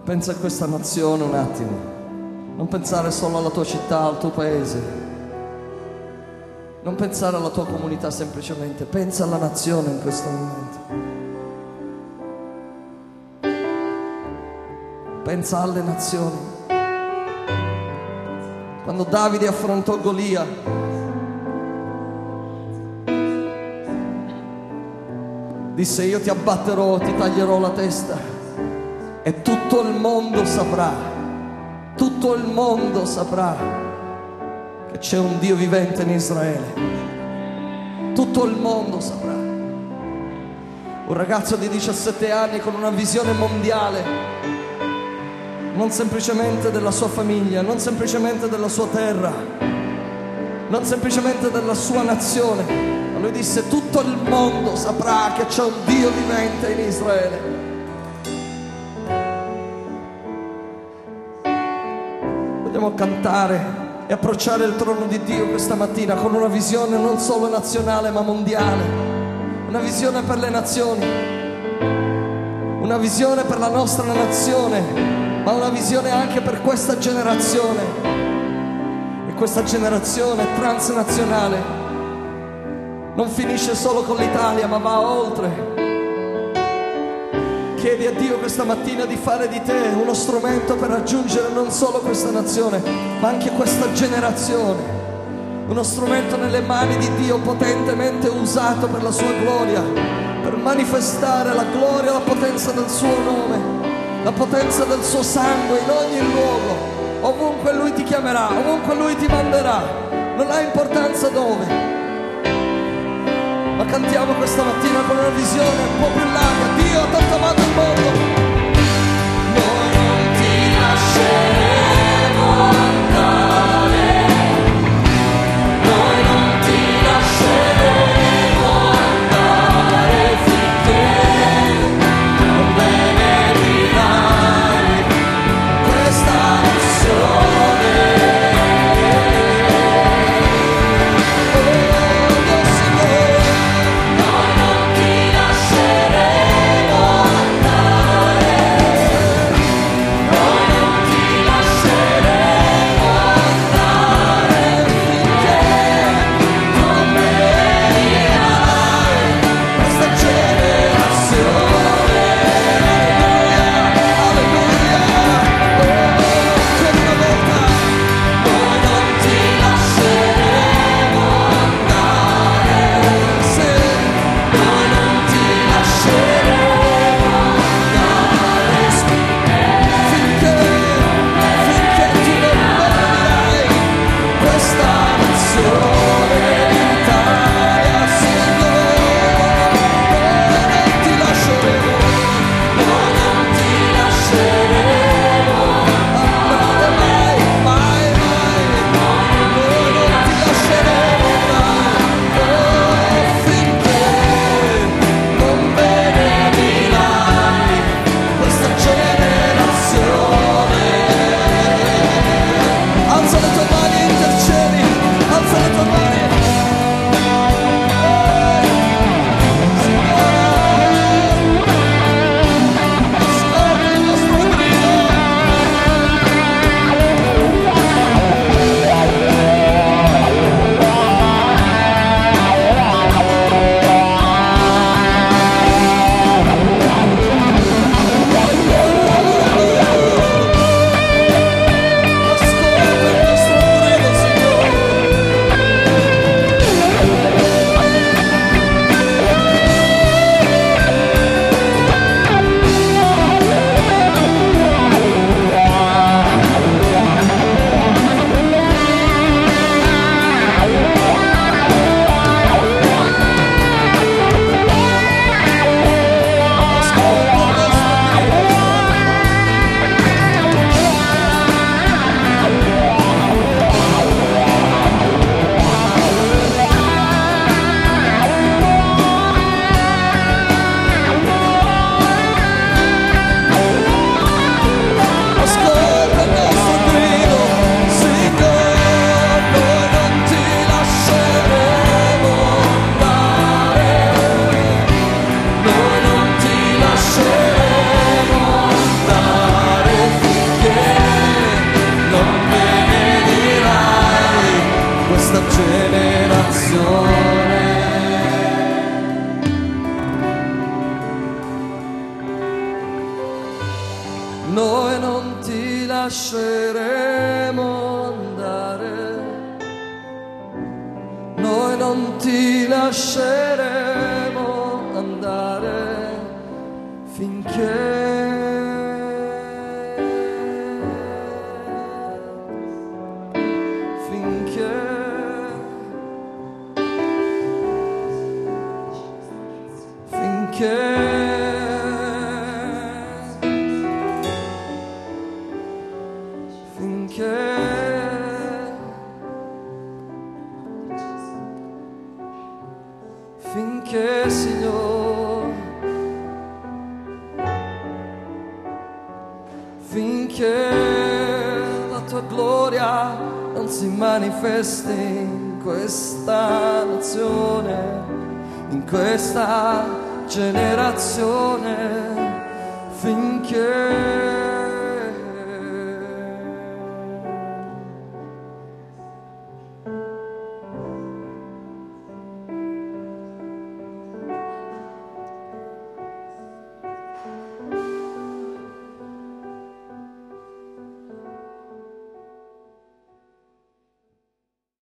Pensa a questa nazione un attimo, non pensare solo alla tua città, al tuo paese, non pensare alla tua comunità semplicemente, pensa alla nazione in questo momento. Pensa alle nazioni. Quando Davide affrontò Golia, disse: io ti abbatterò, ti taglierò la testa. E tutto il mondo saprà che c'è un Dio vivente in Israele. Tutto il mondo saprà. Un ragazzo di 17 anni con una visione mondiale, non semplicemente della sua famiglia, non semplicemente della sua terra, non semplicemente della sua nazione, ma lui disse: tutto il mondo saprà che c'è un Dio vivente in Israele. Vogliamo cantare e approcciare il trono di Dio questa mattina con una visione non solo nazionale ma mondiale, una visione per le nazioni, una visione per la nostra nazione, ma una visione anche per questa generazione. E questa generazione transnazionale non finisce solo con l'Italia ma va oltre. Chiedi a Dio questa mattina di fare di te uno strumento per raggiungere non solo questa nazione, ma anche questa generazione. Uno strumento nelle mani di Dio potentemente usato per la sua gloria, per manifestare la gloria e la potenza del suo nome, la potenza del suo sangue in ogni luogo, ovunque Lui ti chiamerà, ovunque Lui ti manderà, non ha importanza dove. Ma cantiamo questa mattina con una visione un po' più larga. Dio ha tanto amato il mondo. Noi non ti lasceremo andare, noi non ti lasceremo andare finché non benedirai questa missione. lasceremo andare, noi non ti lasceremo andare finché finché, Signore, finché la tua gloria non si manifesti in questa nazione, in questa generazione, finché